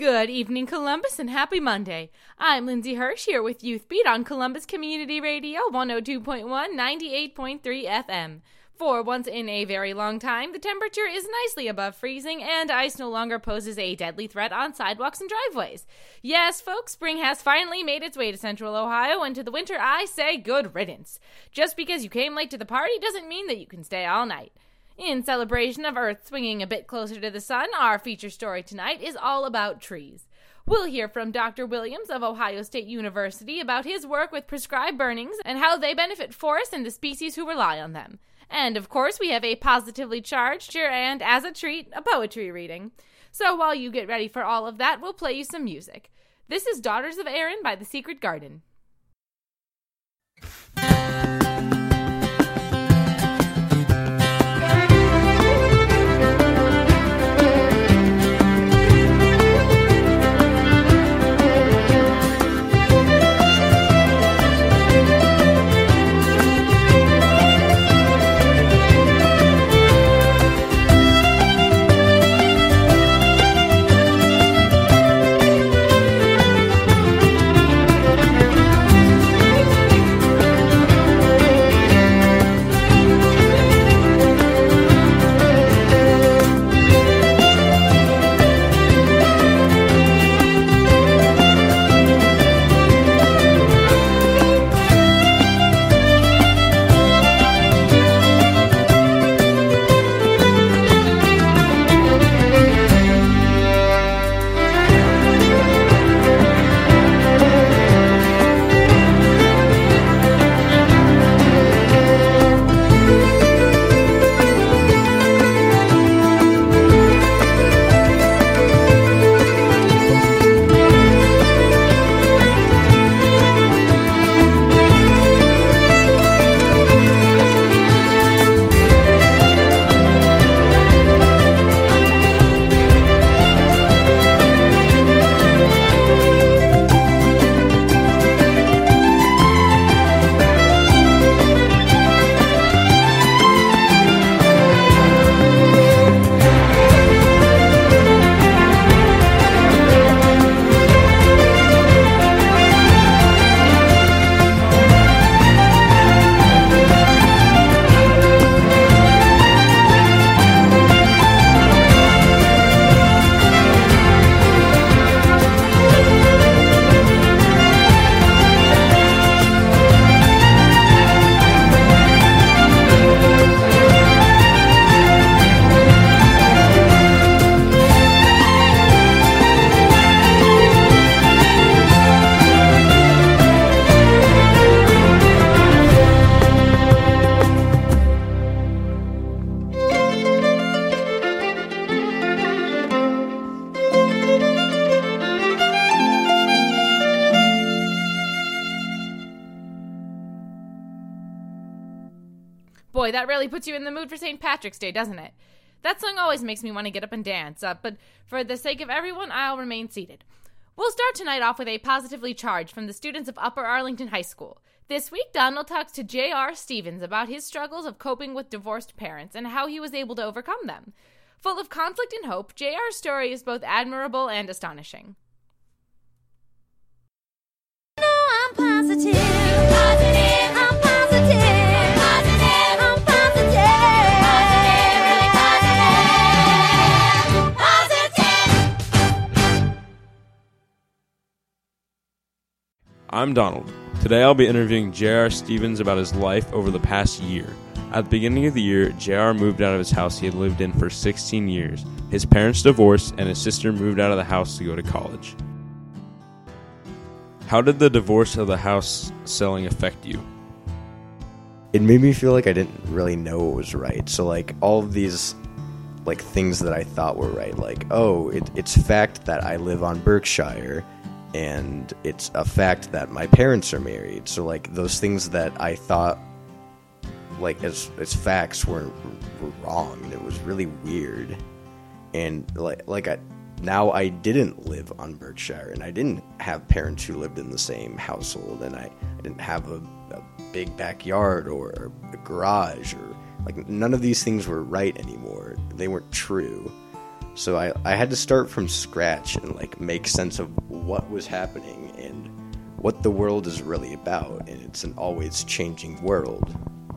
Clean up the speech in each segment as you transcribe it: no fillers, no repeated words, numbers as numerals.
Good evening, Columbus, and happy Monday. I'm Lindsay Hirsch here with Youth Beat on Columbus Community Radio 102.1, 98.3 FM. For once in a very long time, the temperature is nicely above freezing, and ice no longer poses a deadly threat on sidewalks and driveways. Yes, folks, spring has finally made its way to Central Ohio, and to the winter I say good riddance. Just because you came late to the party doesn't mean that you can stay all night. In celebration of Earth swinging a bit closer to the sun, our feature story tonight is all about trees. We'll hear from Dr. Williams of Ohio State University about his work with prescribed burnings and how they benefit forests and the species who rely on them. And, of course, we have a positively charged and, as a treat, a poetry reading. So while you get ready for all of that, we'll play you some music. This is Daughters of Erin by The Secret Garden. Boy, that really puts you in the mood for St. Patrick's Day, doesn't it? That song always makes me want to get up and dance, but for the sake of everyone, I'll remain seated. We'll start tonight off with a positively charged from the students of Upper Arlington High School. This week, Donald talks to J.R. Stevens about his struggles of coping with divorced parents and how he was able to overcome them. Full of conflict and hope, J.R.'s story is both admirable and astonishing. No, I'm positive. I'm positive. I'm positive. I'm Donald. Today I'll be interviewing J.R. Stevens about his life over the past year. At the beginning of the year, J.R. moved out of his house he had lived in for 16 years. His parents divorced, and his sister moved out of the house to go to college. How did the divorce of the house selling affect you? It made me feel like I didn't really know what was right. So, all of these, things that I thought were right. It's fact that I live on Berkshire, and it's a fact that my parents are married. So, those things that I thought, as facts were wrong. And it was really weird. And, now I didn't live on Berkshire, and I didn't have parents who lived in the same household, and I didn't have a big backyard or a garage, or, none of these things were right anymore. They weren't true. So I had to start from scratch and like make sense of what was happening and what the world is really about, and it's an always changing world.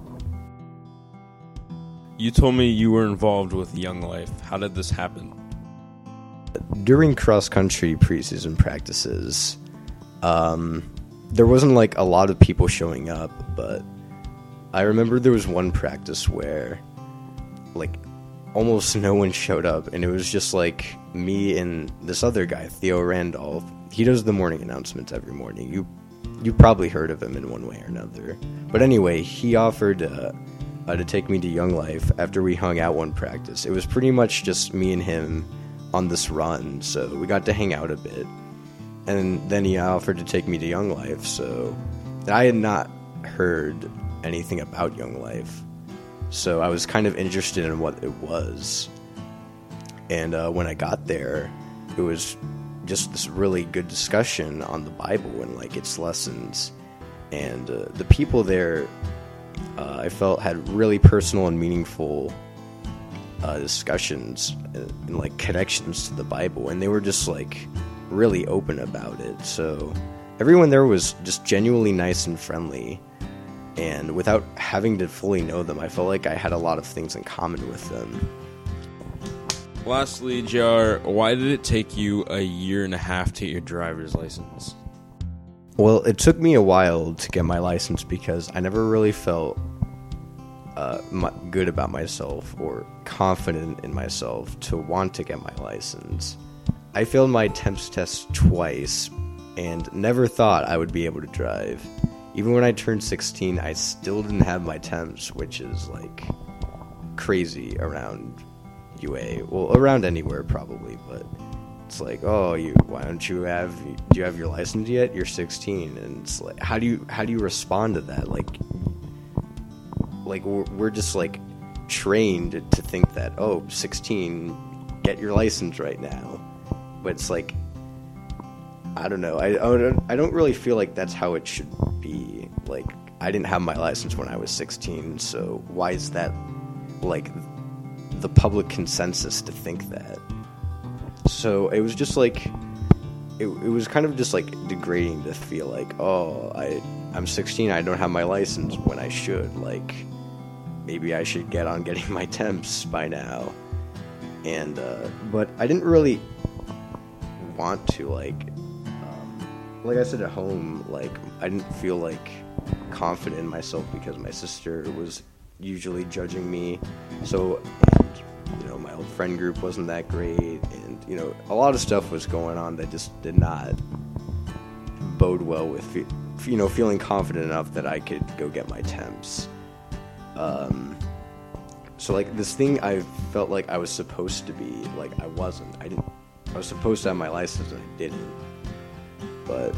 You told me you were involved with Young Life. How did this happen? During cross-country preseason practices, there wasn't like a lot of people showing up, but I remember there was one practice where like almost no one showed up, and it was just like me and this other guy, Theo Randolph. He does the morning announcements every morning. You probably heard of him in one way or another. But anyway, he offered to take me to Young Life after we hung out one practice. It was pretty much just me and him on this run, so we got to hang out a bit. And then he offered to take me to Young Life, so I had not heard anything about Young Life. So I was kind of interested in what it was. And when I got there, it was just this really good discussion on the Bible and like its lessons. And the people there, I felt had really personal and meaningful discussions and like connections to the Bible. And they were just like really open about it. So everyone there was just genuinely nice and friendly. And without having to fully know them, I felt like I had a lot of things in common with them. Lastly, JR, why did it take you a year and a half to get your driver's license? Well, it took me a while to get my license because I never really felt good about myself or confident in myself to want to get my license. I failed my temps test twice and never thought I would be able to drive. Even when I turned 16, I still didn't have my temps, which is like crazy around UA. Well, around anywhere probably, but it's like, oh, do you have your license yet? You're 16, and it's like, how do you respond to that? Like we're just like trained to think that, oh, 16, get your license right now. But it's like, I don't know. I don't really feel like that's how it should be. Like, I didn't have my license when I was 16, so why is that like the public consensus to think that? So it was just like, it was kind of just like degrading to feel like, oh, I'm 16, I don't have my license when I should. Like, maybe I should get on getting my temps by now. And but I didn't really want to, like I said at home, like I didn't feel like confident in myself because my sister was usually judging me. So, and, my old friend group wasn't that great, and a lot of stuff was going on that just did not bode well with feeling confident enough that I could go get my temps. So like this thing I felt like I was supposed to be, like I wasn't. I was supposed to have my license and I didn't. But,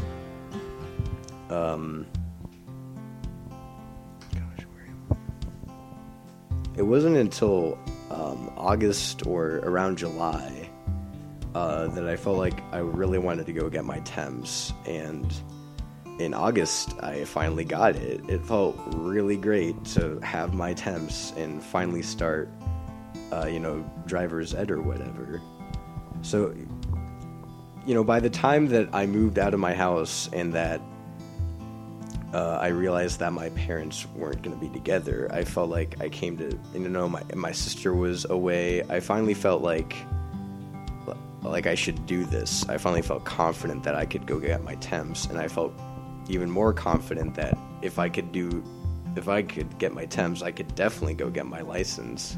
it wasn't until August or around July that I felt like I really wanted to go get my temps. And in August, I finally got it. It felt really great to have my temps and finally start, driver's ed or whatever. So, by the time that I moved out of my house and that I realized that my parents weren't going to be together, I felt like I came to, my sister was away. I finally felt like I should do this. I finally felt confident that I could go get my temps, and I felt even more confident that if I could get my temps, I could definitely go get my license.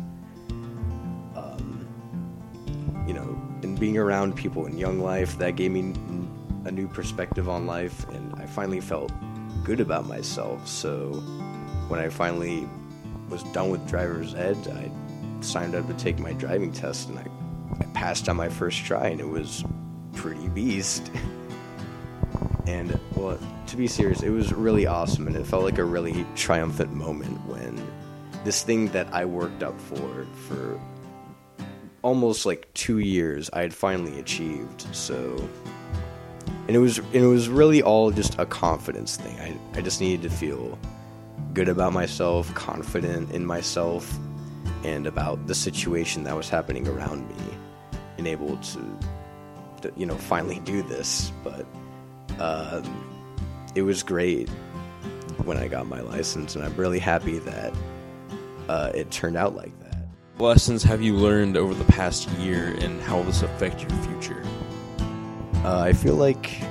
And being around people in Young Life, that gave me a new perspective on life, and I finally felt good about myself. So when I finally was done with driver's ed, I signed up to take my driving test, and I passed on my first try, and it was pretty beast. And, well, to be serious, it was really awesome, and it felt like a really triumphant moment when this thing that I worked up for almost like 2 years, I had finally achieved. So, and it was really all just a confidence thing. I just needed to feel good about myself, confident in myself, and about the situation that was happening around me. been able to finally do this. But it was great when I got my license, and I'm really happy that it turned out like that. What lessons have you learned over the past year, and how will this affect your future? I feel like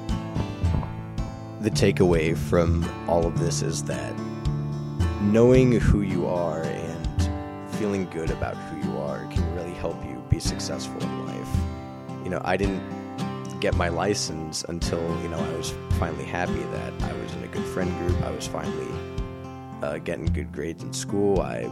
the takeaway from all of this is that knowing who you are and feeling good about who you are can really help you be successful in life. I didn't get my license until, I was finally happy that I was in a good friend group. I was finally getting good grades in school. I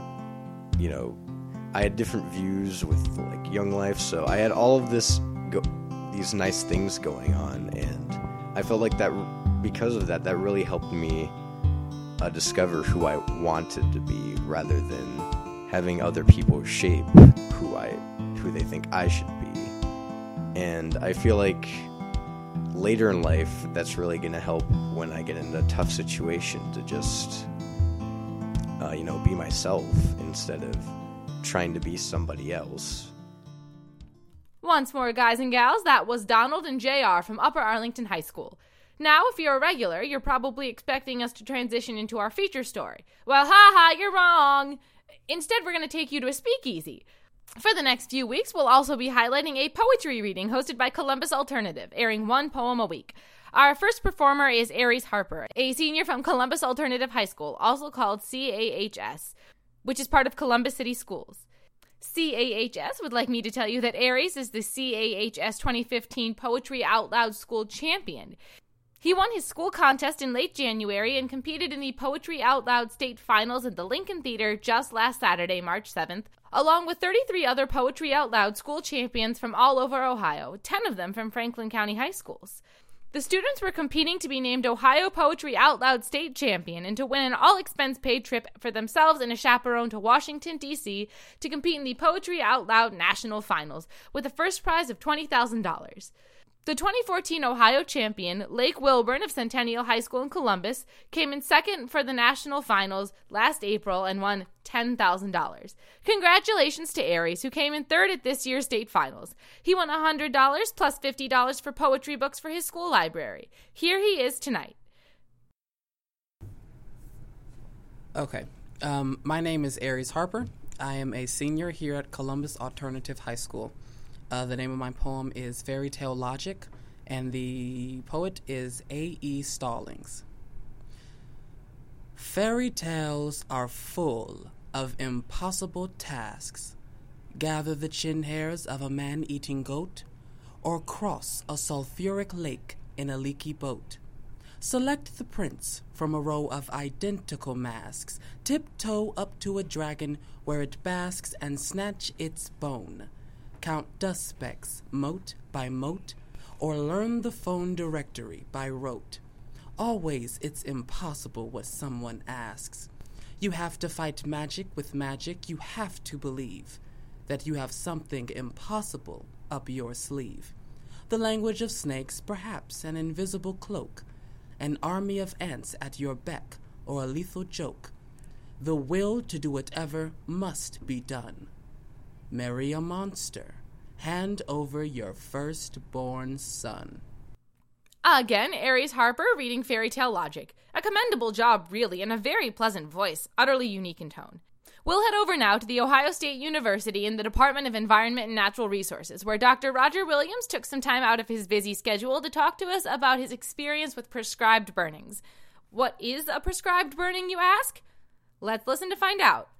had different views with like Young Life, so I had all of these nice things going on, and I felt like that because of that really helped me discover who I wanted to be, rather than having other people shape who they think I should be. And I feel like later in life, that's really going to help when I get in a tough situation to just, be myself instead of trying to be somebody else. Once more, guys and gals, that was Donald and JR from Upper Arlington High School. Now, if you're a regular, you're probably expecting us to transition into our feature story. Well, you're wrong. Instead, we're going to take you to a speakeasy. For the next few weeks, we'll also be highlighting a poetry reading hosted by Columbus Alternative, airing one poem a week. Our first performer is Aries Harper, a senior from Columbus Alternative High School, also called CAHS, which is part of Columbus City Schools. CAHS would like me to tell you that Aries is the CAHS 2015 Poetry Out Loud School Champion. He won his school contest in late January and competed in the Poetry Out Loud State Finals at the Lincoln Theater just last Saturday, March 7th, along with 33 other Poetry Out Loud school champions from all over Ohio, 10 of them from Franklin County high schools. The students were competing to be named Ohio Poetry Out Loud State Champion and to win an all-expense-paid trip for themselves and a chaperone to Washington, D.C. to compete in the Poetry Out Loud National Finals, with a first prize of $20,000. The 2014 Ohio champion, Lake Wilburn of Centennial High School in Columbus, came in second for the national finals last April and won $10,000. Congratulations to Aries, who came in third at this year's state finals. He won $100 plus $50 for poetry books for his school library. Here he is tonight. Okay. My name is Aries Harper. I am a senior here at Columbus Alternative High School. The name of my poem is Fairy Tale Logic, and the poet is A.E. Stallings. Fairy tales are full of impossible tasks. Gather the chin hairs of a man-eating goat, or cross a sulfuric lake in a leaky boat. Select the prince from a row of identical masks, tiptoe up to a dragon where it basks and snatch its bone. Count dust specks, mote by mote, or learn the phone directory by rote. Always it's impossible what someone asks. You have to fight magic with magic. You have to believe that you have something impossible up your sleeve. The language of snakes, perhaps an invisible cloak, an army of ants at your beck, or a lethal joke. The will to do whatever must be done. Marry a monster. Hand over your firstborn son. Again, Aries Harper reading Fairy Tale Logic. A commendable job, really, and a very pleasant voice, utterly unique in tone. We'll head over now to the Ohio State University in the Department of Environment and Natural Resources, where Dr. Roger Williams took some time out of his busy schedule to talk to us about his experience with prescribed burnings. What is a prescribed burning, you ask? Let's listen to find out.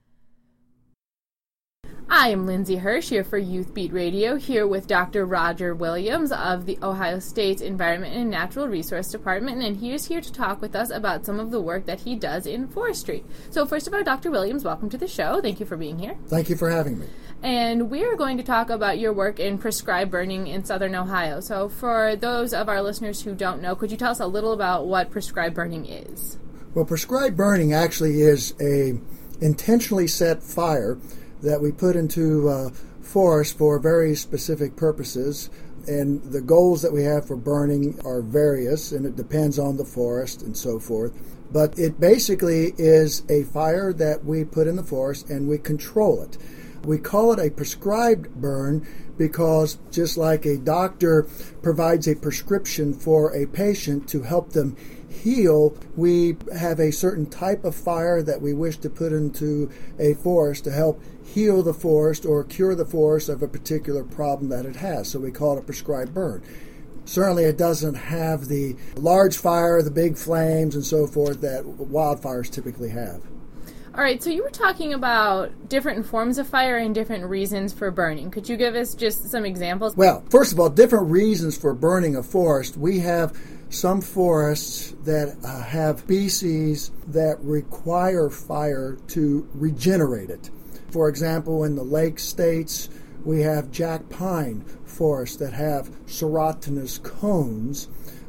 I am Lindsay Hirsch here for Youth Beat Radio, here with Dr. Roger Williams of the Ohio State Environment and Natural Resource Department, and he is here to talk with us about some of the work that he does in forestry. So first of all, Dr. Williams, welcome to the show. Thank you for being here. Thank you for having me. And we are going to talk about your work in prescribed burning in southern Ohio. So for those of our listeners who don't know, could you tell us a little about what prescribed burning is? Well, prescribed burning actually is a intentionally set fire that we put into forest for very specific purposes, and the goals that we have for burning are various, and it depends on the forest and so forth. But it basically is a fire that we put in the forest and we control it. We call it a prescribed burn because just like a doctor provides a prescription for a patient to help them heal, we have a certain type of fire that we wish to put into a forest to help heal the forest or cure the forest of a particular problem that it has. So we call it a prescribed burn. Certainly it doesn't have the large fire, the big flames, and so forth that wildfires typically have. All right, so you were talking about different forms of fire and different reasons for burning. Could you give us just some examples? Well, first of all, different reasons for burning a forest. We have some forests that have species that require fire to regenerate it. For example, in the lake states, we have jack pine forests that have serotinous cones.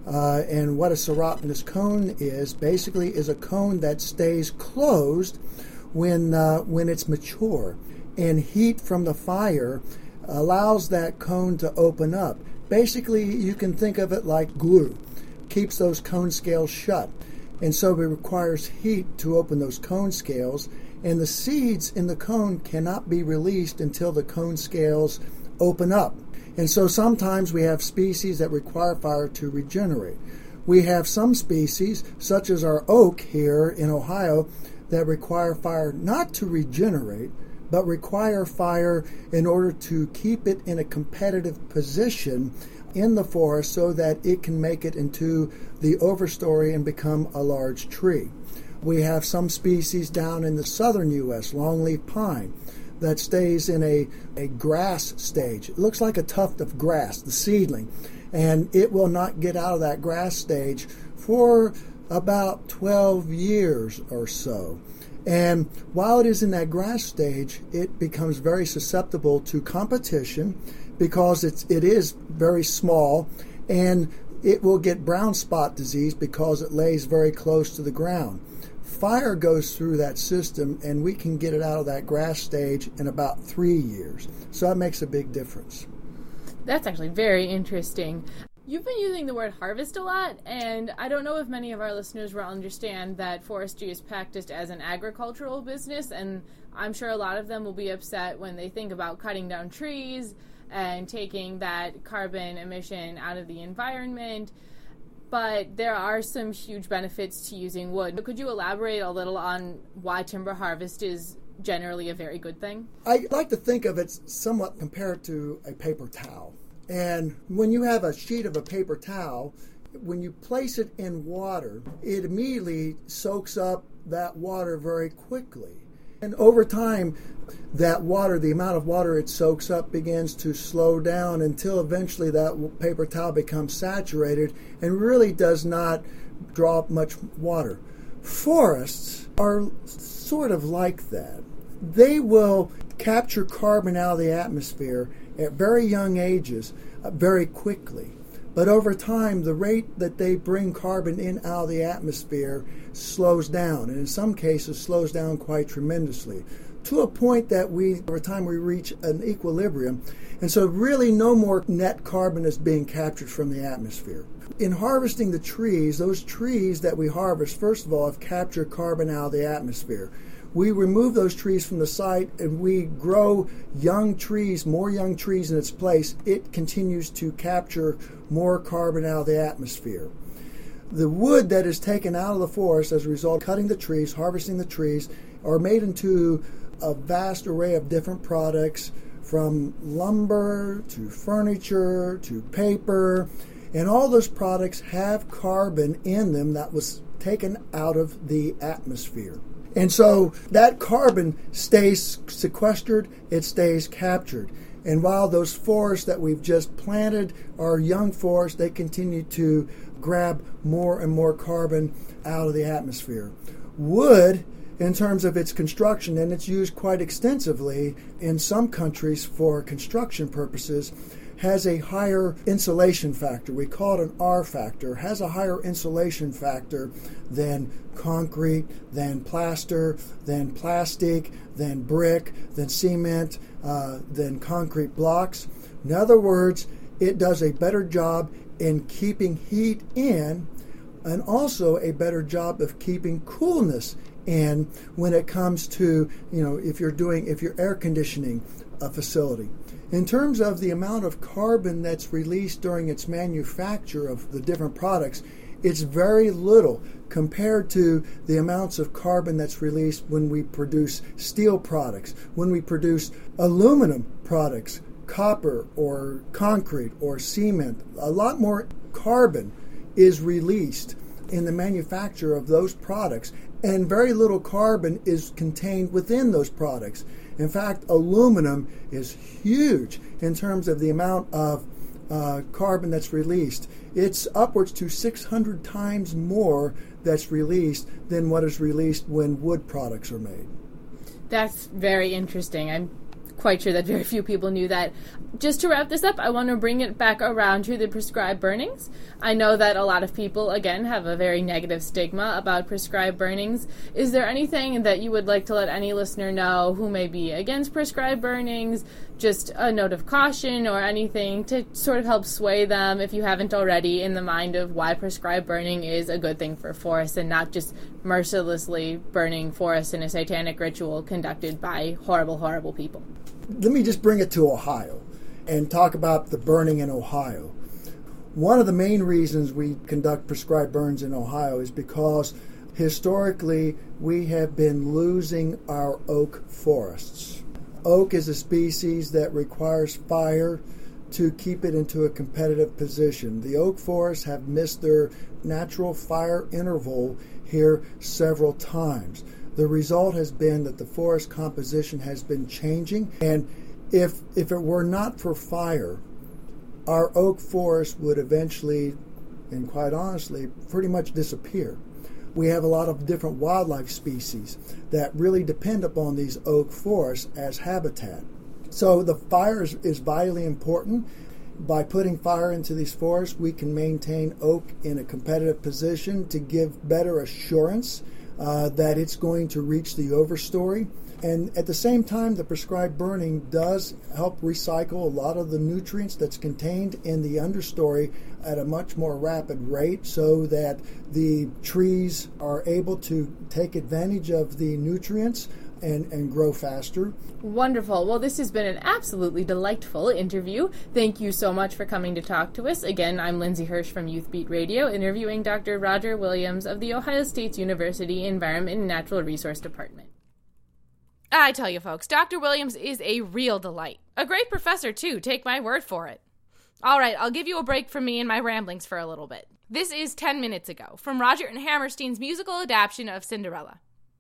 And what a serotinous cone is, basically is a cone that stays closed when it's mature. And heat from the fire allows that cone to open up. Basically, you can think of it like glue. Keeps those cone scales shut. And so it requires heat to open those cone scales. And the seeds in the cone cannot be released until the cone scales open up. And so sometimes we have species that require fire to regenerate. We have some species, such as our oak here in Ohio, that require fire not to regenerate, but require fire in order to keep it in a competitive position in the forest so that it can make it into the overstory and become a large tree. We have some species down in the southern U.S., longleaf pine, that stays in a grass stage. It looks like a tuft of grass, the seedling, and it will not get out of that grass stage for about 12 years or so. And while it is in that grass stage, it becomes very susceptible to competition because it is very small, and it will get brown spot disease because it lays very close to the ground. Fire goes through that system, and we can get it out of that grass stage in about 3 years. So that makes a big difference. That's actually very interesting. You've been using the word harvest a lot, and I don't know if many of our listeners will understand that forestry is practiced as an agricultural business, and I'm sure a lot of them will be upset when they think about cutting down trees and taking that carbon emission out of the environment. But there are some huge benefits to using wood. Could you elaborate a little on why timber harvest is generally a very good thing? I like to think of it somewhat compared to a paper towel. And when you have a sheet of a paper towel, when you place it in water, it immediately soaks up that water very quickly. And over time, that water, the amount of water it soaks up, begins to slow down until eventually that paper towel becomes saturated and really does not draw up much water. Forests are sort of like that. They will capture carbon out of the atmosphere at very young ages very quickly. But over time, the rate that they bring carbon in out of the atmosphere slows down, and in some cases slows down quite tremendously, to a point that over time we reach an equilibrium. And so really no more net carbon is being captured from the atmosphere. In harvesting the trees, those trees that we harvest, first of all, have captured carbon out of the atmosphere. We remove those trees from the site and we grow young trees, more young trees in its place. It continues to capture more carbon out of the atmosphere. The wood that is taken out of the forest as a result of cutting the trees, harvesting the trees, are made into a vast array of different products, from lumber to furniture to paper, and all those products have carbon in them that was taken out of the atmosphere. And so that carbon stays sequestered, it stays captured. And while those forests that we've just planted are young forests, they continue to grab more and more carbon out of the atmosphere. Wood, in terms of its construction, and it's used quite extensively in some countries for construction purposes, has a higher insulation factor. We call it an R factor. Has a higher insulation factor than concrete, than plaster, than plastic, than brick, than cement, than concrete blocks. In other words, it does a better job in keeping heat in, and also a better job of keeping coolness And when it comes to, if you're air conditioning a facility, in terms of the amount of carbon that's released during its manufacture of the different products, it's very little compared to the amounts of carbon that's released when we produce steel products, when we produce aluminum products, copper or concrete or cement. A lot more carbon is released in the manufacture of those products, and very little carbon is contained within those products. In fact, aluminum is huge in terms of the amount of carbon that's released. It's upwards to 600 times more that's released than what is released when wood products are made. That's very interesting. I'm quite sure that very few people knew that. Just to wrap this up, I want to bring it back around to the prescribed burnings. I know that a lot of people, again, have a very negative stigma about prescribed burnings. Is there anything that you would like to let any listener know who may be against prescribed burnings, just a note of caution or anything to sort of help sway them, if you haven't already, in the mind of why prescribed burning is a good thing for forests and not just mercilessly burning forests in a satanic ritual conducted by horrible, horrible people? Let me just bring it to Ohio and talk about the burning in Ohio. One of the main reasons we conduct prescribed burns in Ohio is because historically we have been losing our oak forests. Oak is a species that requires fire to keep it into a competitive position. The oak forests have missed their natural fire interval here several times. The result has been that the forest composition has been changing, and if it were not for fire, our oak forest would eventually, and quite honestly, pretty much disappear. We have a lot of different wildlife species that really depend upon these oak forests as habitat. So the fire is vitally important. By putting fire into these forests, we can maintain oak in a competitive position to give better assurance that it's going to reach the overstory. And at the same time, the prescribed burning does help recycle a lot of the nutrients that's contained in the understory at a much more rapid rate, so that the trees are able to take advantage of the nutrients and grow faster. Wonderful. Well, this has been an absolutely delightful interview. Thank you so much for coming to talk to us. Again, I'm Lindsay Hirsch from Youth Beat Radio, interviewing Dr. Roger Williams of The Ohio State University Environment and Natural Resource Department. I tell you, folks, Dr. Williams is a real delight. A great professor, too. Take my word for it. All right, I'll give you a break from me and my ramblings for a little bit. This is 10 Minutes Ago, from Roger and Hammerstein's musical adaptation of Cinderella.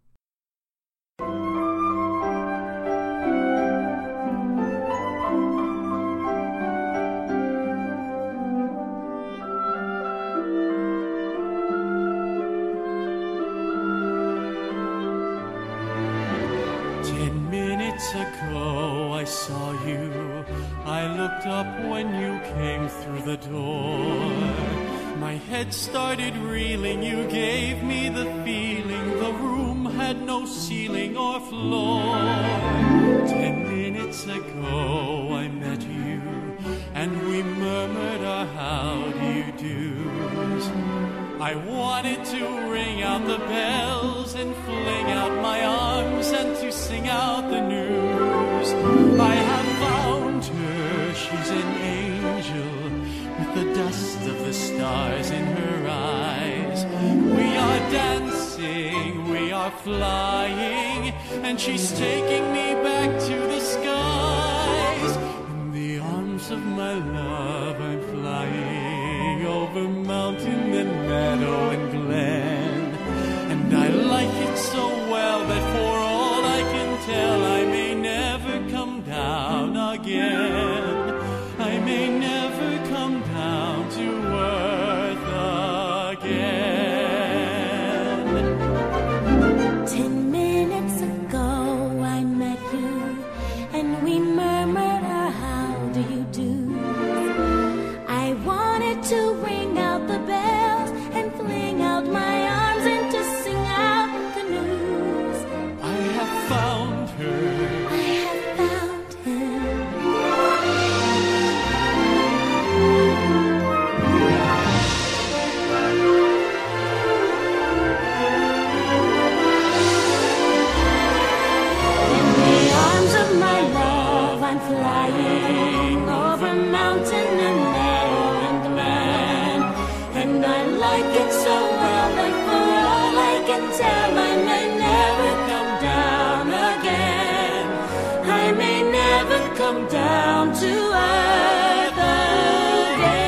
10 minutes ago I saw you. I looked up when you came through the door. My head started reeling. You gave me the feeling the room had no ceiling or floor. 10 minutes ago I met you, and we murmured our how do you do's. I wanted to ring out the bells and fling out my arms and to sing out the news. I have found her, she's an angel with the dust of the stars in her eyes. We are dancing, we are flying, and she's taking me back to the skies. In the arms of my love I'm flying over mountain and meadow and glen. And I like it so well that for all I can tell I may never come down again. I may never come down to earth again. 10 minutes ago I met you, and we murmured our how do you do. like it so well that for all I can tell, I may never come down again. I may never come down to earth again.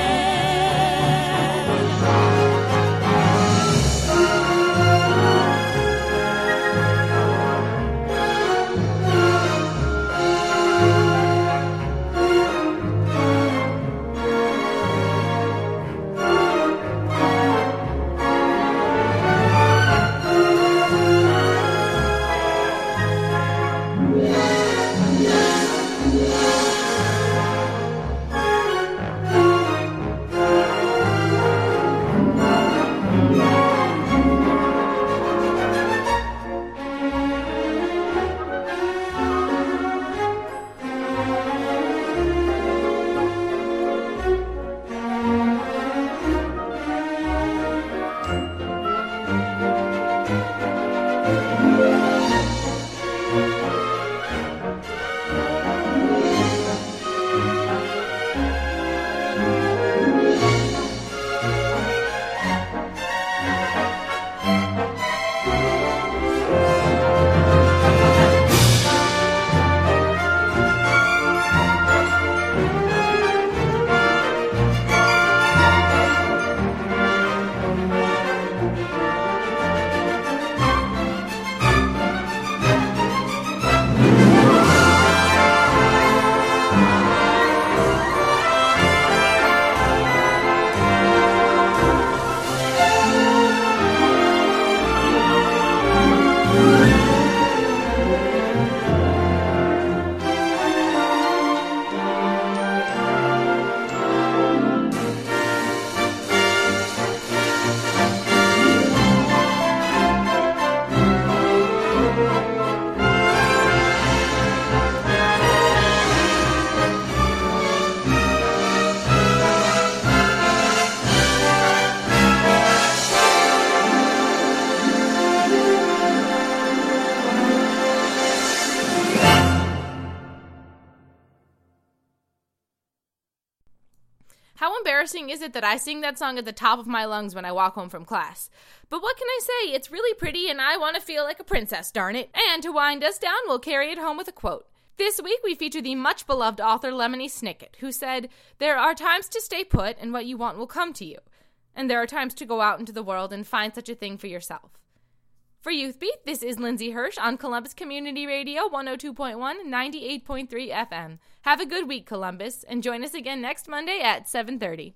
How embarrassing is it that I sing that song at the top of my lungs when I walk home from class? But what can I say? It's really pretty and I want to feel like a princess, darn it. And to wind us down, we'll carry it home with a quote. This week we feature the much-beloved author Lemony Snicket, who said, "There are times to stay put and what you want will come to you. And there are times to go out into the world and find such a thing for yourself." For Youth Beat, this is Lindsay Hirsch on Columbus Community Radio 102.1, 98.3 FM. Have a good week, Columbus, and join us again next Monday at 7:30.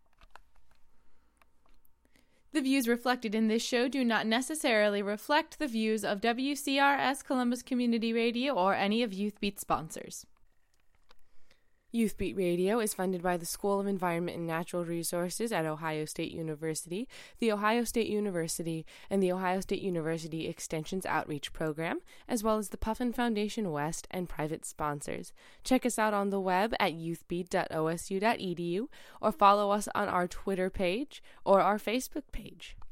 The views reflected in this show do not necessarily reflect the views of WCRS Columbus Community Radio or any of Youth Beat sponsors. Youth Beat Radio is funded by the School of Environment and Natural Resources at Ohio State University, the Ohio State University, and the Ohio State University Extension's Outreach Program, as well as the Puffin Foundation West and private sponsors. Check us out on the web at youthbeat.osu.edu or follow us on our Twitter page or our Facebook page.